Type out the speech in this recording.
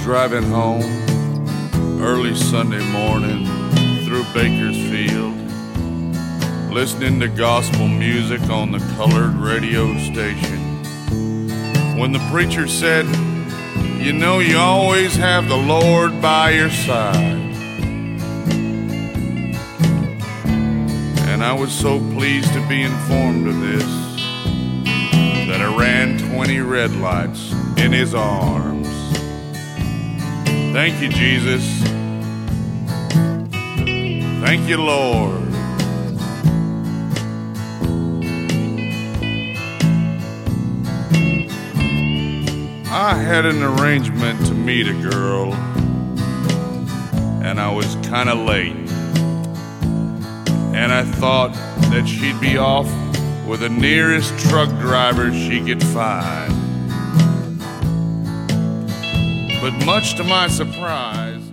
driving home early Sunday morning through Bakersfield, listening to gospel music on the colored radio station, when the preacher said, "You know, you always have the Lord by your side." And I was so pleased to be informed of this that I ran 20 red lights in his arms. Thank you, Jesus. Thank you, Lord. I had an arrangement to meet a girl, and I was kind of late. And I thought that she'd be off with the nearest truck driver she could find. But much to my surprise,